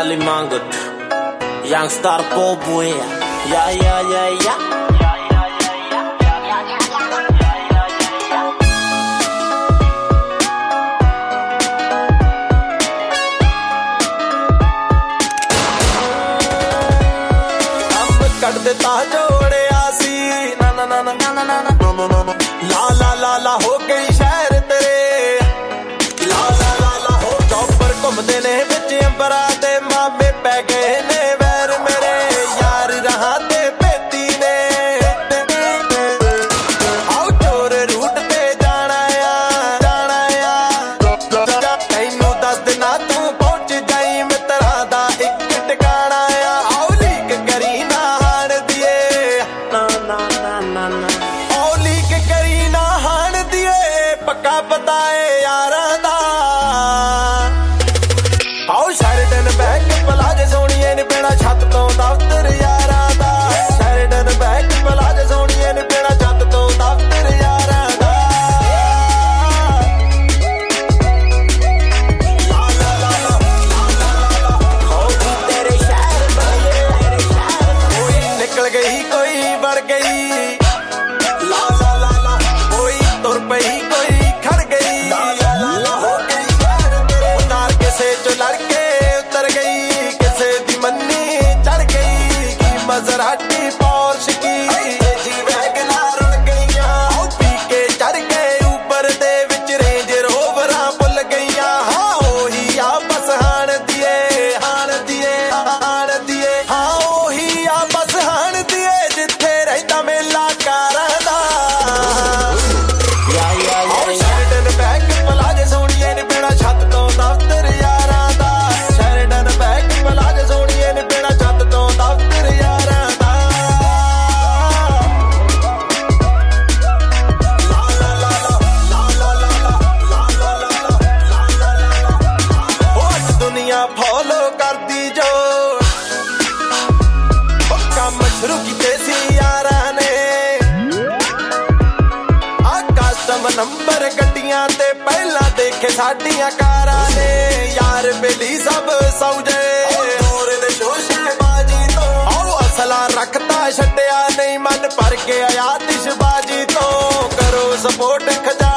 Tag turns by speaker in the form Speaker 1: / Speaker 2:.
Speaker 1: Kalimangot, Youngstar Boboy, yeah. ਕੱਢ ਦਿੱਤਾ ਜੋੜਿਆ ਸੀ ਨਾ ਨਾ ਨਾ ਨਾ ਨਾ ਨਾ ਲਾ ਹੋ ਗਈ ਸ਼ਹਿਰ ਤੇਰੇ ਲਾ ਹੋ ਚੌਪਰ ਘੁੰਮਦੇ ਨੇ ਵਿੱਚ ਅੰਬਰਾਂ ਦੇ ਮਾਮੇ ਪੈ ਗਏ ਨੇ ਵੈਰ ਮੇਰੇ ਯਾਰ ਰਹਾਂ ਤੇ ਭੇਤੀ ਨੇ ਆਉ ਚੋਰ ਰੂਟ ਤੇ ਜਾਣਾ ਆ ਤੈਨੂੰ ਦੱਸ ਦੇਣਾ ਤੂੰ ਪਹੁੰਚ ਜਾਈ ਮਿੱਤਰਾਂ ਦਾ ਇੱਕ ਟਿਕਾਣਾ ਆ ਆਉ ਲੀਕ ਕਰੀ ਨਾ ਪੱਕਾ ਪਤਾ ਏ ਯਾਰਾਂ ਦਾ ਆਓ ਸ਼ੈਰਡਨ ਬੈਕ ਪਲਾਜੇ ਸੋਹਣੀਏ ਨੀ ਪੈਣਾ ਛੱਤ ਤੋਂ ਦਫ਼ਤਰ ਯਾਰਾਂ ਦਾ ਸ਼ੈਰਡਨ ਬੈਕ ਪਲਾਜੇ ਸੋਹਣੀਏ ਨੀ ਪੈਣਾ ਛੱਤ ਤੋਂ ਦਫ਼ਤਰ ਯਾਰਾਂ ਦਾ ਤੇਰੇ ਸ਼ਹਿਰ ਕੋਈ ਨਿਕਲ ਗਈ ਕੋਈ ਵੜ ਗਈ ਕੋਈ ਤੁਰ ਪਈ ਮਜ਼ਰਾਟੀ ਪੋਰਸ਼ ਕੀ ਜੀ ਵੈਗਨਾਰ ਉੜ ਗਈਆਂ ਪੀ ਕੇ ਚੜ ਗਏ ਉੱਪਰ ਦੇ ਵਿੱਚ ਰੇਂਜ ਰੋਵਰਾਂ ਭੁੱਲ ਗਈਆਂ ਹਾਂ ਉਹੀ ਆ ਬਸ ਹਾਣ ਦੀਏ ਹਾਂ ਉਹੀ ਆ ਬਸ ਹਾਣ ਦੀਏ ਜਿੱਥੇ ਰਹਿੰਦਾ ਮੇਲਾ ਕਾਰਾਂ ਦਾ ਸ਼ੈਰਡਨ ਬੈਕ ਪਲਾਜੇ ਸੋਹਣੀਏ ਨੀ ਪੈਣਾ ਛੱਤ ਤੋਂ ਦਫ਼ਤਰ ਯਾਰਾਂ ਦਾ ਸ਼ੈਰਡਨ ਬੈਕ ਪਲਾਜੇ ਸੋਹਣੀਏ ਨੀ ਪੈਣਾ ਛੱਤ ਤੋਂ ਦਫ਼ਤਰ ਯਾਰਾਂ ਫੋਲੋ ਕਰਦੀ ਜੋ ਕੰਮ ਸ਼ੁਰੂ ਕੀਤੇ ਸੀ ਯਾਰਾਂ ਨੇ ਆ ਕਸਟਮ ਨੰਬਰ ਗੱਡੀਆਂ ਤੇ ਪਹਿਲਾਂ ਦੇਖੇ ਸਾਡੀਆਂ ਕਾਰਾਂ ਨੇ ਯਾਰ ਬੇਲੀ ਸਭ ਸੌਜੇ ਹੋਰ ਦੇ ਸ਼ੋਸ਼ੇਬਾਜੀ ਤੋਂ ਆਓ ਅਸਲਾ ਰੱਖਤਾ ਛੱਡਿਆ ਨਹੀਂ ਮਨ ਭਰ ਕੇ ਆਇਆ ਤਿਸ਼ਬਾਜੀ ਤੋਂ ਕਰੋ ਸਪੋਰਟ ਖਜਾ